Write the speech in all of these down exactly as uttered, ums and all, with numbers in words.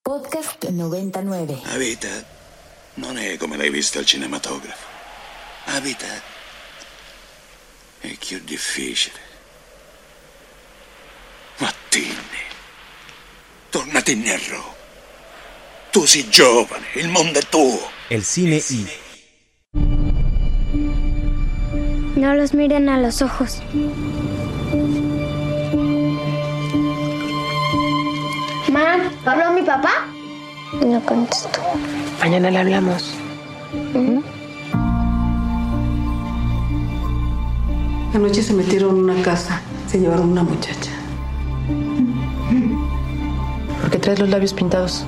Podcast novantanove. La vita non è come l'hai vista al cinematografo. La vita è più difficile. Ma Tinni, tornati indietro. Tu sei giovane, il mondo è tuo. El cine y... No los miren a los ojos. Ma, ¿habló mi papá? No contestó. Mañana le hablamos. ¿Mm? Anoche se metieron en una casa, se llevaron una muchacha. ¿Por qué traes los labios pintados?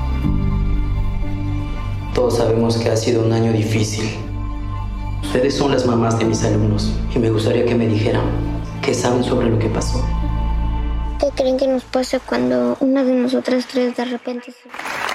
Todos sabemos que ha sido un año difícil. Ustedes son las mamás de mis alumnos y me gustaría que me dijeran qué saben sobre lo que pasó. ¿Qué creen que nos pasa cuando una de nosotras tres de repente se...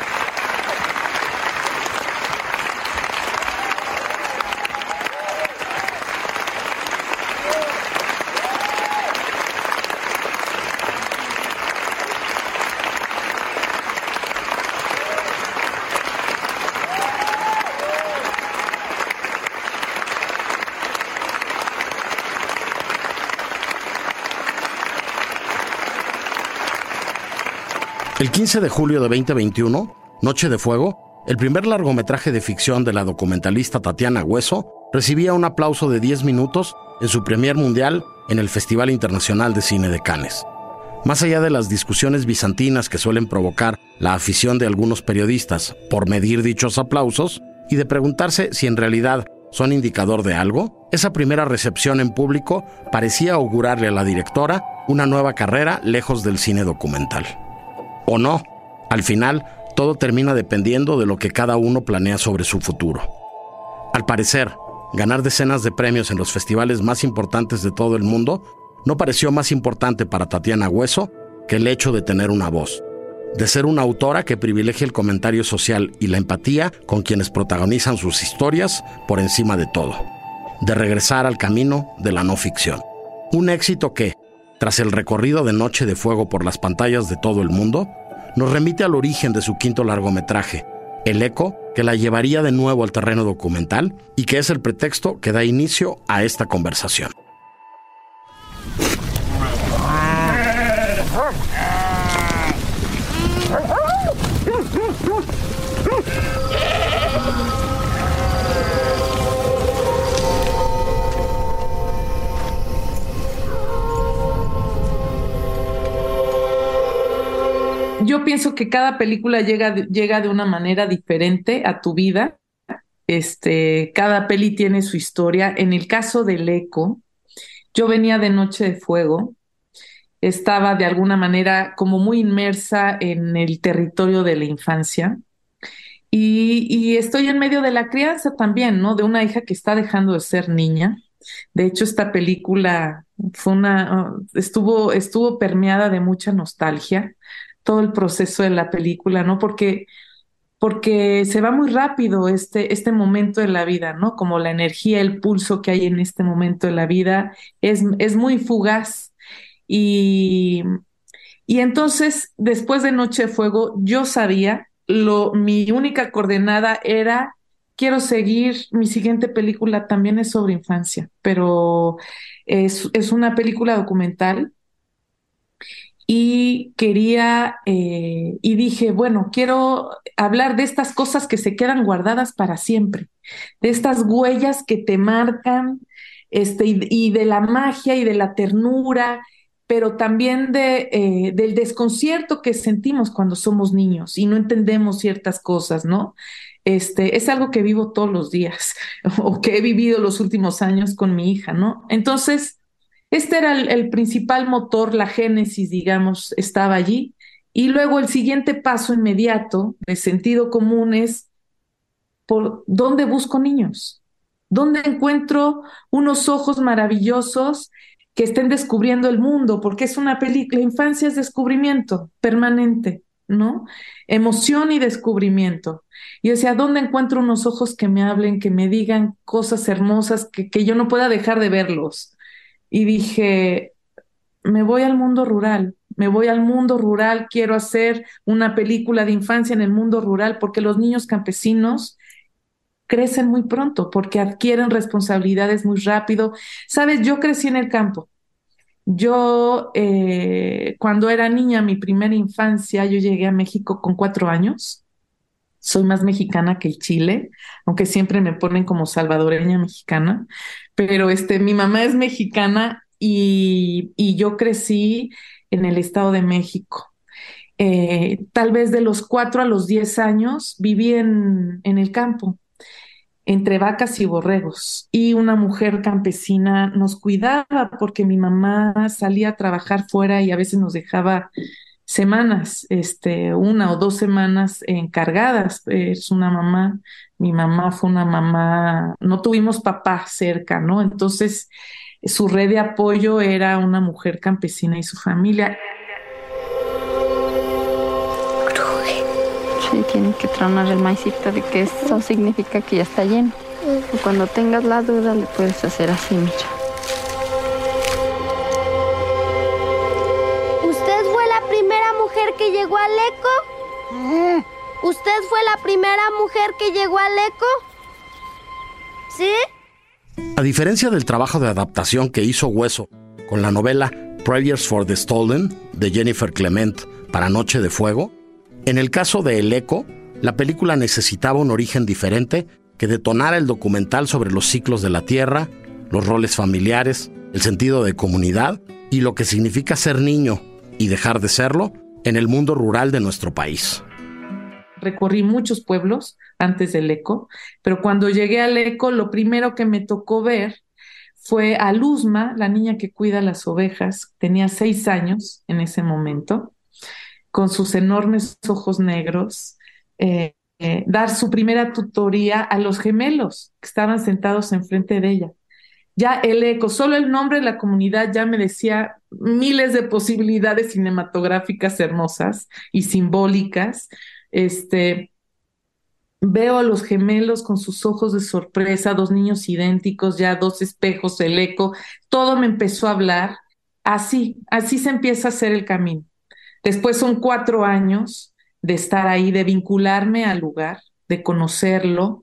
El quince de julio de veinte veintiuno, Noche de Fuego, el primer largometraje de ficción de la documentalista Tatiana Hueso, recibía un aplauso de diez minutos en su premier mundial en el Festival Internacional de Cine de Cannes. Más allá de las discusiones bizantinas que suelen provocar la afición de algunos periodistas por medir dichos aplausos y de preguntarse si en realidad son indicador de algo, esa primera recepción en público parecía augurarle a la directora una nueva carrera lejos del cine documental. O no, al final, todo termina dependiendo de lo que cada uno planea sobre su futuro. Al parecer, ganar decenas de premios en los festivales más importantes de todo el mundo no pareció más importante para Tatiana Hueso que el hecho de tener una voz, de ser una autora que privilegia el comentario social y la empatía con quienes protagonizan sus historias por encima de todo, de regresar al camino de la no ficción. Un éxito que, tras el recorrido de Noche de Fuego por las pantallas de todo el mundo, nos remite al origen de su quinto largometraje, El Eco, que la llevaría de nuevo al terreno documental y que es el pretexto que da inicio a esta conversación. Yo pienso que cada película llega, llega de una manera diferente a tu vida. Este, cada peli tiene su historia. En el caso del Eco, yo venía de Noche de Fuego. Estaba de alguna manera como muy inmersa en el territorio de la infancia. Y, y estoy en medio de la crianza también, ¿no? De una hija que está dejando de ser niña. De hecho, esta película fue una, estuvo, estuvo permeada de mucha nostalgia. Todo el proceso de la película, ¿no? Porque, porque se va muy rápido este, este momento de la vida, ¿no? Como la energía, el pulso que hay en este momento de la vida es, es muy fugaz. Y, y entonces, después de Noche de Fuego, yo sabía, lo, mi única coordenada era, quiero seguir, mi siguiente película también es sobre infancia, pero es, es una película documental. Y quería, eh, y dije, bueno, quiero hablar de estas cosas que se quedan guardadas para siempre, de estas huellas que te marcan, este, y, y de la magia y de la ternura, pero también de, eh, del desconcierto que sentimos cuando somos niños y no entendemos ciertas cosas, ¿no? Este, es algo que vivo todos los días, o que he vivido los últimos años con mi hija, ¿no? Entonces, este era el, el principal motor, la génesis, digamos, estaba allí. Y luego el siguiente paso inmediato de sentido común es, ¿por dónde busco niños? ¿Dónde encuentro unos ojos maravillosos que estén descubriendo el mundo? Porque es una película, la infancia es descubrimiento permanente, ¿no? Emoción y descubrimiento. Y o sea, ¿dónde encuentro unos ojos que me hablen, que me digan cosas hermosas, que, que yo no pueda dejar de verlos? Y dije, me voy al mundo rural, me voy al mundo rural, quiero hacer una película de infancia en el mundo rural, porque los niños campesinos crecen muy pronto, porque adquieren responsabilidades muy rápido. Sabes, yo crecí en el campo. Yo, eh, cuando era niña, mi primera infancia, yo llegué a México con cuatro años. Soy más mexicana que Chile, aunque siempre me ponen como salvadoreña mexicana, pero este, mi mamá es mexicana y, y yo crecí en el Estado de México. Eh, tal vez de los cuatro a los diez años viví en, en el campo, entre vacas y borregos, y una mujer campesina nos cuidaba porque mi mamá salía a trabajar fuera y a veces nos dejaba semanas, este, una o dos semanas encargadas. Es una mamá, mi mamá fue una mamá, no tuvimos papá cerca, ¿no? Entonces, su red de apoyo era una mujer campesina y su familia. Sí, tienen que tronar el maicito de que eso significa que ya está lleno. Y cuando tengas la duda le puedes hacer así, mira. ¿Usted fue la primera mujer que llegó al eco? ¿Usted fue la primera mujer que llegó al eco? ¿Sí? A diferencia del trabajo de adaptación que hizo Hueso con la novela Prayers for the Stolen de Jennifer Clement para Noche de Fuego, en el caso de El Eco, la película necesitaba un origen diferente que detonara el documental sobre los ciclos de la tierra, los roles familiares, el sentido de comunidad y lo que significa ser niño y dejar de serlo en el mundo rural de nuestro país. Recorrí muchos pueblos antes del Eco, pero cuando llegué al Eco, lo primero que me tocó ver fue a Luzma, la niña que cuida las ovejas. Tenía seis años en ese momento, con sus enormes ojos negros, eh, eh, dar su primera tutoría a los gemelos que estaban sentados enfrente de ella. Ya el Eco, solo el nombre de la comunidad ya me decía miles de posibilidades cinematográficas hermosas y simbólicas. Este, veo a los gemelos con sus ojos de sorpresa, dos niños idénticos, ya dos espejos, el Eco, todo me empezó a hablar. Así, así se empieza a hacer el camino. Después son cuatro años de estar ahí, de vincularme al lugar, de conocerlo,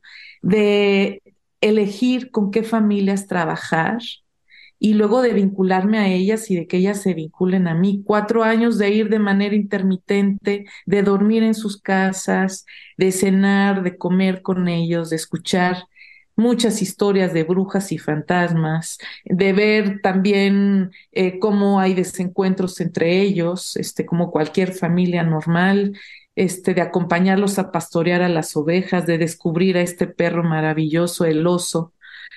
de elegir con qué familias trabajar y luego de vincularme a ellas y de que ellas se vinculen a mí. Cuatro años de ir de manera intermitente, de dormir en sus casas, de cenar, de comer con ellos, de escuchar muchas historias de brujas y fantasmas, de ver también eh, cómo hay desencuentros entre ellos, este, como cualquier familia normal, este, de acompañarlos a pastorear a las ovejas, de descubrir a este perro maravilloso, el oso,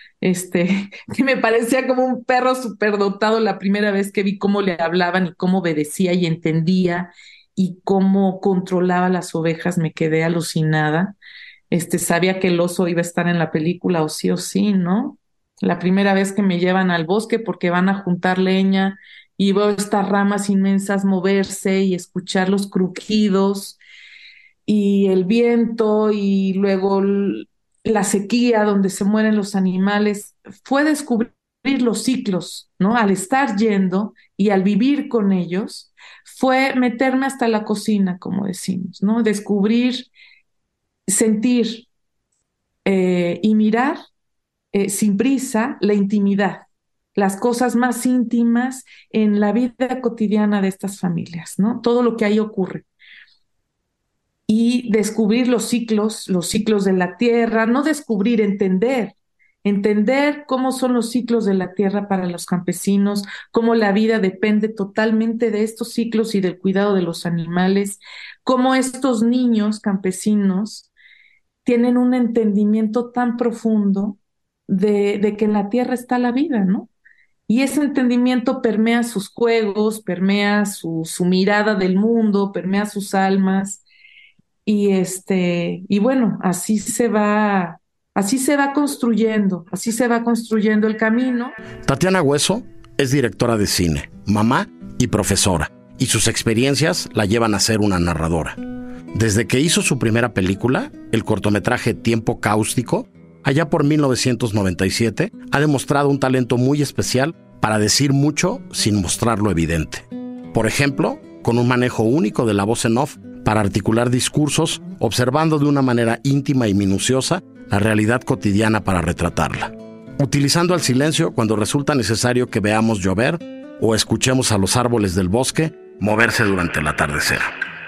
este, que me parecía como un perro superdotado la primera vez que vi cómo le hablaban y cómo obedecía y entendía y cómo controlaba las ovejas. Me quedé alucinada. Este, sabía que el oso iba a estar en la película o sí o sí, ¿no? La primera vez que me llevan al bosque porque van a juntar leña y veo estas ramas inmensas moverse y escuchar los crujidos y el viento y luego la sequía donde se mueren los animales, fue descubrir los ciclos, ¿no? Al estar yendo y al vivir con ellos, fue meterme hasta la cocina, como decimos, ¿no? Descubrir, sentir eh, y mirar eh, sin prisa la intimidad, las cosas más íntimas en la vida cotidiana de estas familias, ¿no? Todo lo que ahí ocurre. Y descubrir los ciclos, los ciclos de la tierra, no descubrir, entender, entender cómo son los ciclos de la tierra para los campesinos, cómo la vida depende totalmente de estos ciclos y del cuidado de los animales, cómo estos niños campesinos tienen un entendimiento tan profundo de, de que en la tierra está la vida, ¿no? Y ese entendimiento permea sus juegos, permea su, su mirada del mundo, permea sus almas. Y este, y bueno, así se va, así se va construyendo, así se va construyendo el camino. Tatiana Hueso es directora de cine, mamá y profesora, y sus experiencias la llevan a ser una narradora. Desde que hizo su primera película, el cortometraje Tiempo Cáustico, allá por mil novecientos noventa y siete, ha demostrado un talento muy especial para decir mucho sin mostrar lo evidente. Por ejemplo, con un manejo único de la voz en off para articular discursos, observando de una manera íntima y minuciosa la realidad cotidiana para retratarla. Utilizando el silencio cuando resulta necesario que veamos llover o escuchemos a los árboles del bosque moverse durante el atardecer.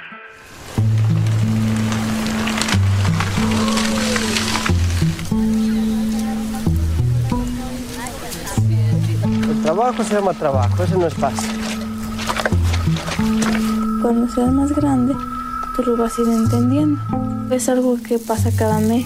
El trabajo se llama trabajo, eso no es fácil. Cuando seas más grande, tú lo vas a ir entendiendo. Es algo que pasa cada mes.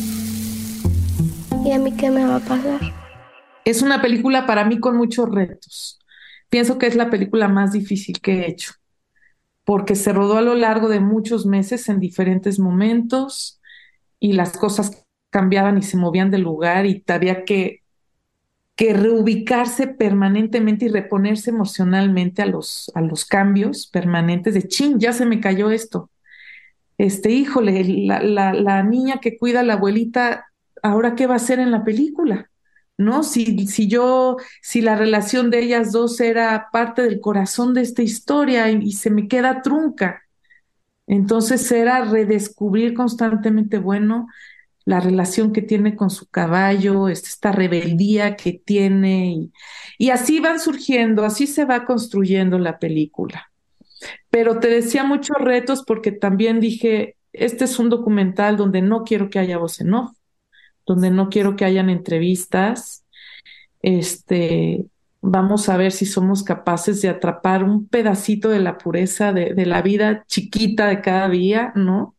¿Y a mí qué me va a pasar? Es una película para mí con muchos retos. Pienso que es la película más difícil que he hecho, porque se rodó a lo largo de muchos meses en diferentes momentos y las cosas cambiaban y se movían de lugar y había que, que reubicarse permanentemente y reponerse emocionalmente a los, a los cambios permanentes de chin, ya se me cayó esto. Este, híjole, la, la, la niña que cuida a la abuelita, ¿ahora qué va a hacer en la película? ¿No? Si, si yo, si la relación de ellas dos era parte del corazón de esta historia y, y se me queda trunca. Entonces era redescubrir constantemente, bueno, la relación que tiene con su caballo, esta rebeldía que tiene, y, y así van surgiendo, así se va construyendo la película. Pero te decía muchos retos porque también dije, este es un documental donde no quiero que haya voz en off, donde no quiero que hayan entrevistas. Este, vamos a ver si somos capaces de atrapar un pedacito de la pureza de, de la vida chiquita de cada día, ¿no?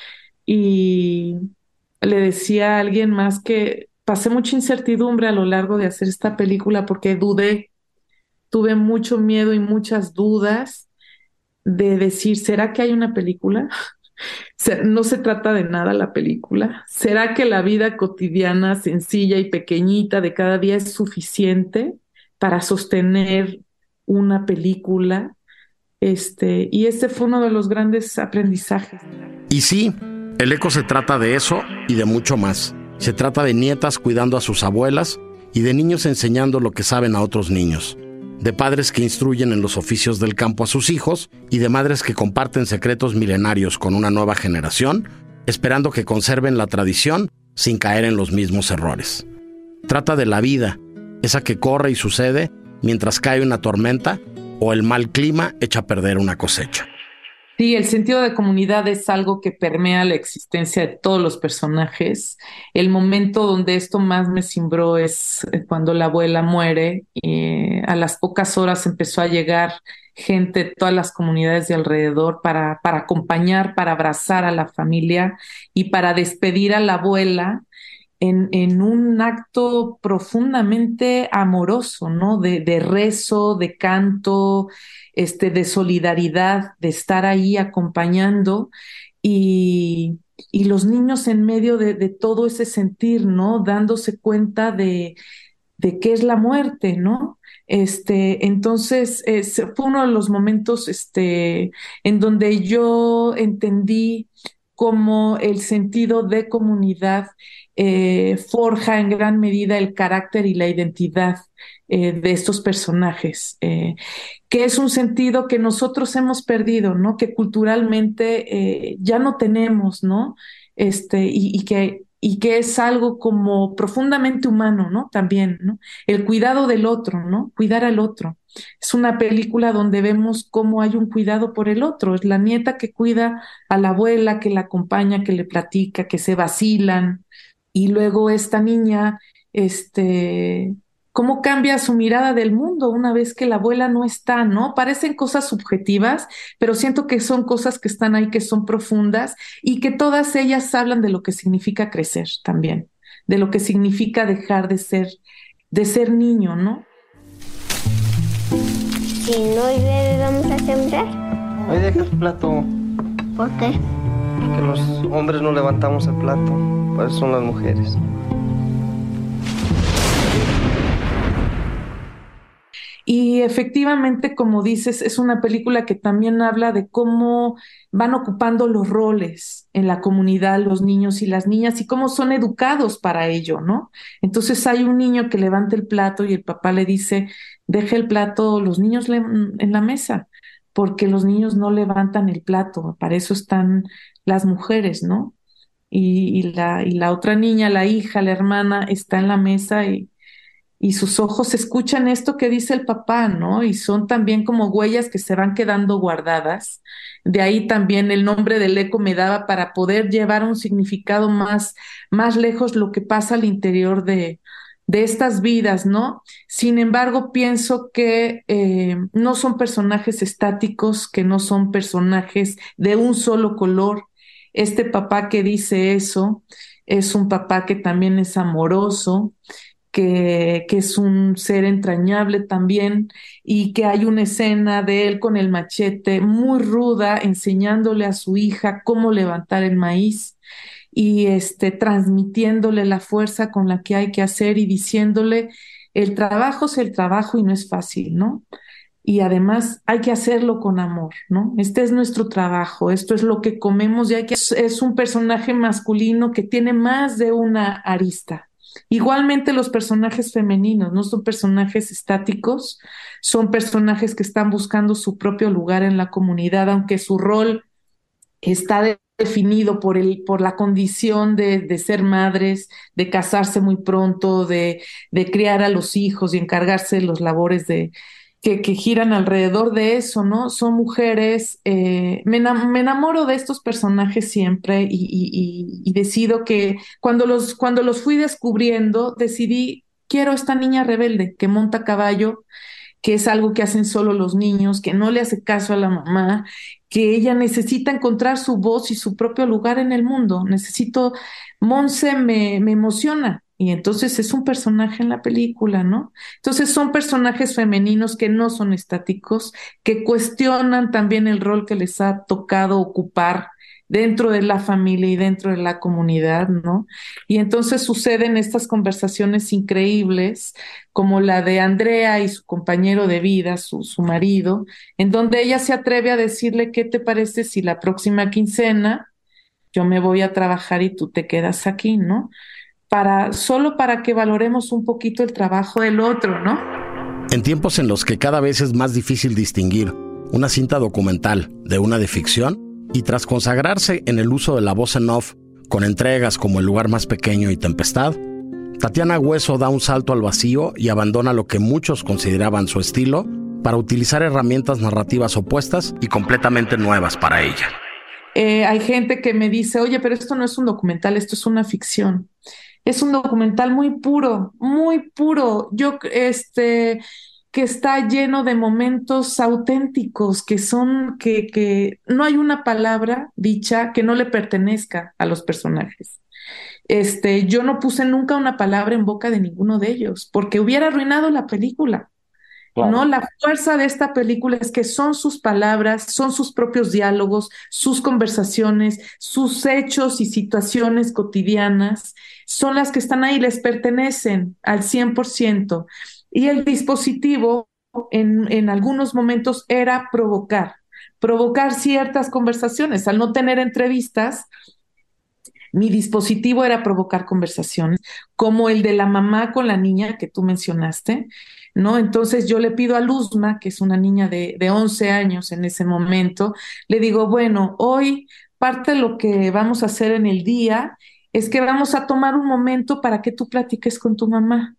Y le decía a alguien más que pasé mucha incertidumbre a lo largo de hacer esta película porque dudé, tuve mucho miedo y muchas dudas de decir, ¿será que hay una película? No se trata de nada la película. ¿Será que la vida cotidiana, sencilla y pequeñita de cada día es suficiente para sostener una película? Este, y este fue uno de los grandes aprendizajes. Y sí, El Eco se trata de eso y de mucho más. Se trata de nietas cuidando a sus abuelas y de niños enseñando lo que saben a otros niños. De padres que instruyen en los oficios del campo a sus hijos y de madres que comparten secretos milenarios con una nueva generación, esperando que conserven la tradición sin caer en los mismos errores. Trata de la vida, esa que corre y sucede mientras cae una tormenta o el mal clima echa a perder una cosecha. Sí, el sentido de comunidad es algo que permea la existencia de todos los personajes. El momento donde esto más me cimbró es cuando la abuela muere y a las pocas horas empezó a llegar gente de todas las comunidades de alrededor para, para acompañar, para abrazar a la familia y para despedir a la abuela en, en un acto profundamente amoroso, ¿no? De, de rezo, de canto, este, de solidaridad, de estar ahí acompañando y, y los niños en medio de, de todo ese sentir, ¿no? Dándose cuenta de, de qué es la muerte, ¿no? Este, entonces, es, fue uno de los momentos este, en donde yo entendí cómo el sentido de comunidad eh, forja en gran medida el carácter y la identidad eh, de estos personajes, eh, que es un sentido que nosotros hemos perdido, ¿no? Que culturalmente eh, ya no tenemos, ¿no? Este, y, y que y que es algo como profundamente humano, ¿no? También, ¿no? El cuidado del otro, ¿no? Cuidar al otro. Es una película donde vemos cómo hay un cuidado por el otro. Es la nieta que cuida a la abuela, que la acompaña, que le platica, que se vacilan. Y luego esta niña, este... cómo cambia su mirada del mundo una vez que la abuela no está, ¿no? Parecen cosas subjetivas, pero siento que son cosas que están ahí, que son profundas y que todas ellas hablan de lo que significa crecer también, de lo que significa dejar de ser, de ser niño, ¿no? Si no llueve, ¿vamos a sembrar? Ahí deja el plato. ¿Por qué? Porque los hombres no levantamos el plato, por eso son las mujeres. Y efectivamente, como dices, es una película que también habla de cómo van ocupando los roles en la comunidad los niños y las niñas y cómo son educados para ello, ¿no? Entonces hay un niño que levanta el plato y el papá le dice, deje el plato, los niños le- en la mesa, porque los niños no levantan el plato, para eso están las mujeres, ¿no? Y, y, la, y la otra niña, la hija, la hermana, está en la mesa y, y sus ojos escuchan esto que dice el papá, ¿no? Y son también como huellas que se van quedando guardadas. De ahí también el nombre del eco me daba para poder llevar un significado más, más lejos lo que pasa al interior de, de estas vidas, ¿no? Sin embargo, pienso que eh, no son personajes estáticos, que no son personajes de un solo color. Este papá que dice eso es un papá que también es amoroso, que, que es un ser entrañable también, y que hay una escena de él con el machete muy ruda enseñándole a su hija cómo levantar el maíz y este, transmitiéndole la fuerza con la que hay que hacer y diciéndole, el trabajo es el trabajo y no es fácil, ¿no? Y además hay que hacerlo con amor, ¿no? Este es nuestro trabajo, esto es lo que comemos y hay que... Es un personaje masculino que tiene más de una arista. Igualmente los personajes femeninos no son personajes estáticos, son personajes que están buscando su propio lugar en la comunidad, aunque su rol está de definido por, el, por la condición de, de ser madres, de casarse muy pronto, de, de criar a los hijos y encargarse de los labores de, que, que giran alrededor de eso, ¿no? Son mujeres, eh, me, enam- me enamoro de estos personajes siempre y, y, y, y decido que cuando los, cuando los fui descubriendo, decidí, quiero esta niña rebelde que monta a caballo, que es algo que hacen solo los niños, que no le hace caso a la mamá, que ella necesita encontrar su voz y su propio lugar en el mundo. Necesito, Monse me, me emociona, y entonces es un personaje en la película, ¿no? Entonces son personajes femeninos que no son estáticos, que cuestionan también el rol que les ha tocado ocupar dentro de la familia y dentro de la comunidad, ¿no? Y entonces suceden estas conversaciones increíbles, como la de Andrea y su compañero de vida, su, su marido, en donde ella se atreve a decirle, ¿qué te parece si la próxima quincena yo me voy a trabajar y tú te quedas aquí, ¿no? Para, solo para que valoremos un poquito el trabajo del otro, ¿no? En tiempos en los que cada vez es más difícil distinguir una cinta documental de una de ficción, y tras consagrarse en el uso de la voz en off con entregas como El lugar más pequeño y Tempestad, Tatiana Hueso da un salto al vacío y abandona lo que muchos consideraban su estilo para utilizar herramientas narrativas opuestas y completamente nuevas para ella. Eh, hay gente que me dice, oye, pero esto no es un documental, esto es una ficción. Es un documental muy puro, muy puro. Yo, este... que está lleno de momentos auténticos, que son, que, que no hay una palabra dicha que no le pertenezca a los personajes. Este, yo no puse nunca una palabra en boca de ninguno de ellos, porque hubiera arruinado la película. Claro. ¿No? La fuerza de esta película es que son sus palabras, son sus propios diálogos, sus conversaciones, sus hechos y situaciones cotidianas, son las que están ahí, les pertenecen al cien por ciento. Y el dispositivo en, en algunos momentos era provocar, provocar ciertas conversaciones. Al no tener entrevistas, mi dispositivo era provocar conversaciones, como el de la mamá con la niña que tú mencionaste, ¿no? Entonces yo le pido a Luzma, que es una niña de, de once años en ese momento, le digo, bueno, hoy parte de lo que vamos a hacer en el día es que vamos a tomar un momento para que tú platiques con tu mamá.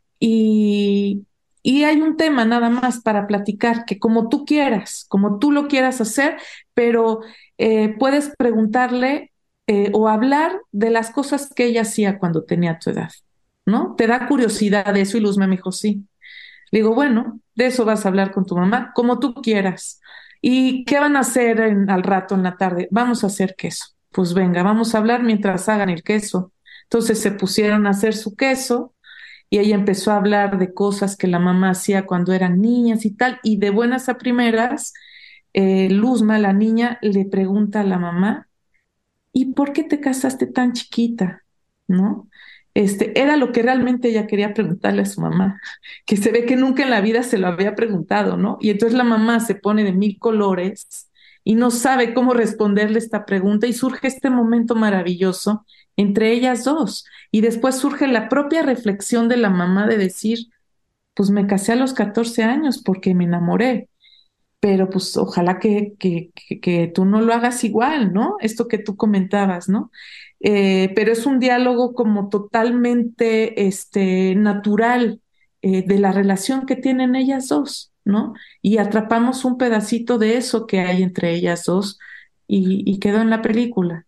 Y, y hay un tema nada más para platicar, que como tú quieras, como tú lo quieras hacer, pero eh, puedes preguntarle eh, o hablar de las cosas que ella hacía cuando tenía tu edad, ¿no? ¿Te da curiosidad de eso? Y Luz me dijo, sí. Le digo, bueno, de eso vas a hablar con tu mamá, como tú quieras. ¿Y qué van a hacer en, al rato en la tarde? Vamos a hacer queso. Pues venga, vamos a hablar mientras hagan el queso. Entonces se pusieron a hacer su queso, y ella empezó a hablar de cosas que la mamá hacía cuando eran niñas y tal, y de buenas a primeras, eh, Luzma, la niña, le pregunta a la mamá, ¿y por qué te casaste tan chiquita? ¿No? Este, era lo que realmente ella quería preguntarle a su mamá, que se ve que nunca en la vida se lo había preguntado, ¿no? Y entonces la mamá se pone de mil colores y no sabe cómo responderle esta pregunta, y surge este momento maravilloso entre ellas dos. Y después surge la propia reflexión de la mamá de decir, pues me casé a los catorce años porque me enamoré. pero pues ojalá que, que, que, que tú no lo hagas igual, ¿no? Esto que tú comentabas, ¿no? Eh, pero es un diálogo como totalmente este, natural eh, de la relación que tienen ellas dos, ¿no? Y atrapamos un pedacito de eso que hay entre ellas dos y, y quedó en la película.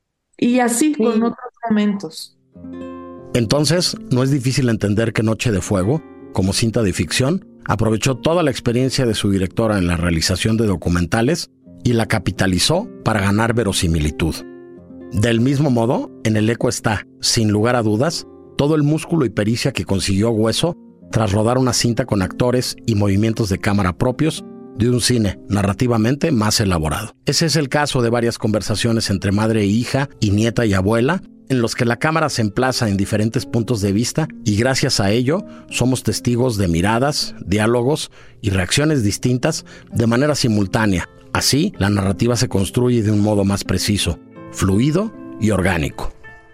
Y así sí. Con otros momentos. Entonces, no es difícil entender que Noche de Fuego, como cinta de ficción, aprovechó toda la experiencia de su directora en la realización de documentales y la capitalizó para ganar verosimilitud. Del mismo modo, en El Eco está, sin lugar a dudas, todo el músculo y pericia que consiguió Hueso tras rodar una cinta con actores y movimientos de cámara propios de un cine narrativamente más elaborado. Ese es el caso de varias conversaciones entre madre e hija y nieta y abuela, en los que la cámara se emplaza en diferentes puntos de vista y gracias a ello somos testigos de miradas, diálogos y reacciones distintas de manera simultánea. Así, la narrativa se construye de un modo más preciso, fluido y orgánico.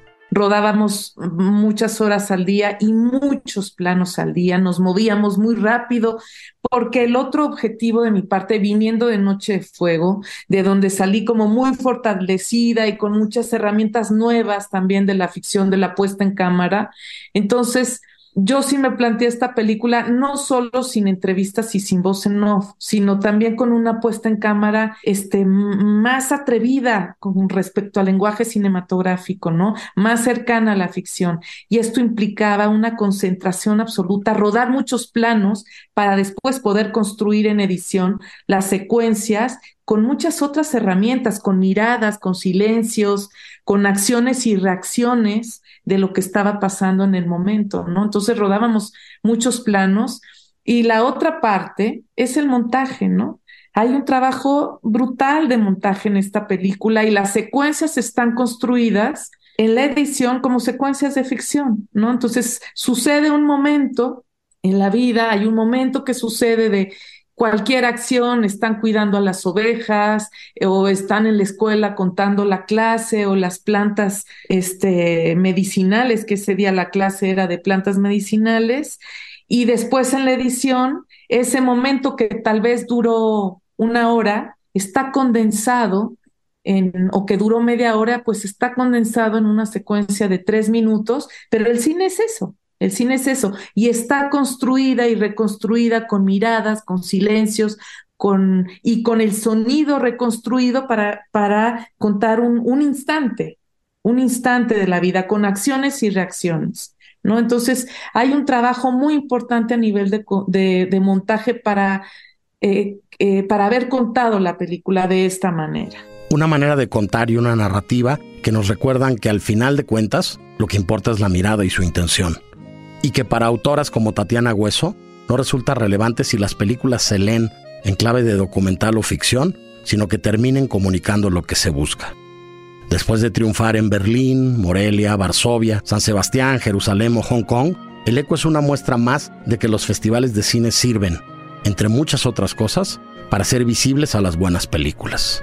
Rodábamos muchas horas al día y muchos planos al día, nos movíamos muy rápido, porque el otro objetivo de mi parte, viniendo de Noche de Fuego, de donde salí como muy fortalecida y con muchas herramientas nuevas también de la ficción, de la puesta en cámara, entonces yo sí me planteé esta película no solo sin entrevistas y sin voz en off, sino también con una puesta en cámara este, más atrevida con respecto al lenguaje cinematográfico, ¿no? Más cercana a la ficción. Y esto implicaba una concentración absoluta, rodar muchos planos para después poder construir en edición las secuencias con muchas otras herramientas, con miradas, con silencios, con acciones y reacciones de lo que estaba pasando en el momento, ¿no? Entonces rodábamos muchos planos y la otra parte es el montaje, ¿no? Hay un trabajo brutal de montaje en esta película y las secuencias están construidas en la edición como secuencias de ficción, ¿no? Entonces sucede un momento en la vida, hay un momento que sucede de cualquier acción, están cuidando a las ovejas o están en la escuela contando la clase o las plantas este, medicinales, que ese día la clase era de plantas medicinales, y después en la edición, ese momento que tal vez duró una hora, está condensado, en, o que duró media hora, pues está condensado en una secuencia de tres minutos, pero el cine es eso. El cine es eso, y está construida y reconstruida con miradas, con silencios, con, y con el sonido reconstruido para, para contar un, un instante, un instante de la vida, con acciones y reacciones, ¿no? Entonces, hay un trabajo muy importante a nivel de, de, de montaje para, eh, eh, para haber contado la película de esta manera. Una manera de contar y una narrativa que nos recuerdan que al final de cuentas, lo que importa es la mirada y su intención. Y que para autoras como Tatiana Hueso no resulta relevante si las películas se leen en clave de documental o ficción, sino que terminen comunicando lo que se busca. Después de triunfar en Berlín, Morelia, Varsovia, San Sebastián, Jerusalén o Hong Kong, El Eco es una muestra más de que los festivales de cine sirven, entre muchas otras cosas, para hacer visibles a las buenas películas.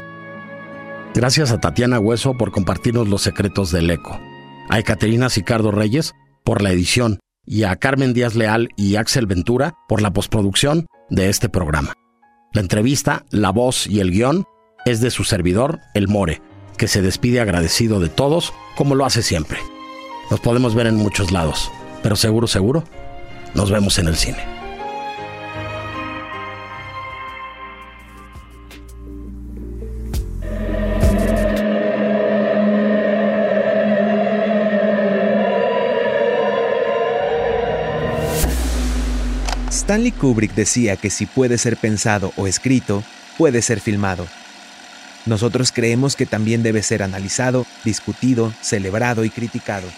Gracias a Tatiana Hueso por compartirnos los secretos del Eco, a Ekaterina Sicardo Reyes por la edición, y a Carmen Díaz Leal y Axel Ventura por la postproducción de este programa. La entrevista, la voz y el guión es de su servidor, El More, que se despide agradecido de todos, como lo hace siempre. Nos podemos ver en muchos lados, pero seguro, seguro, nos vemos en el cine. Stanley Kubrick decía que si puede ser pensado o escrito, puede ser filmado. Nosotros creemos que también debe ser analizado, discutido, celebrado y criticado.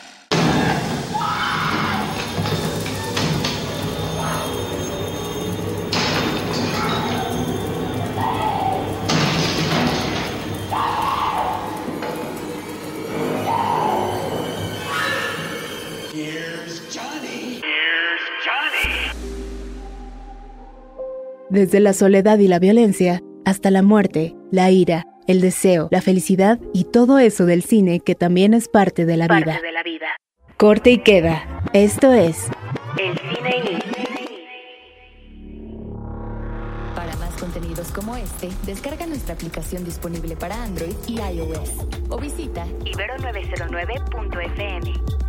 Desde la soledad y la violencia, hasta la muerte, la ira, el deseo, la felicidad y todo eso del cine que también es parte de la vida. Parte de la vida. Corte y queda. Esto es El Cine. Para más contenido contenidos como este, descarga nuestra aplicación disponible para Android y iOS o visita ibero nueve cero nueve punto f m.